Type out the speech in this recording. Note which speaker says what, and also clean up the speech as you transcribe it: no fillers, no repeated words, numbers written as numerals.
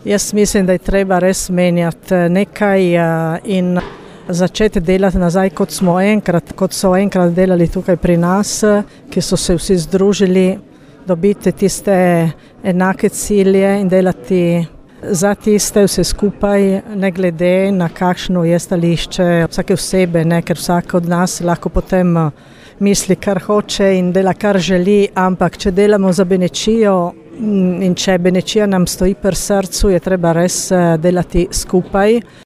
Speaker 1: Jaz mislim, da je treba res menjati nekaj in začeti delati nazaj, kot so enkrat delali tukaj pri nas, ki so se vsi združili, dobiti tiste enake cilje in delati za tiste vse skupaj, ne glede na kakšno je stališče vsake osebe, ker vsak od nas lahko potem misli, kar hoče in dela, kar želi, ampak če delamo za Benečijo in če Benečija nam stoji pri srcu, je treba res delati skupaj.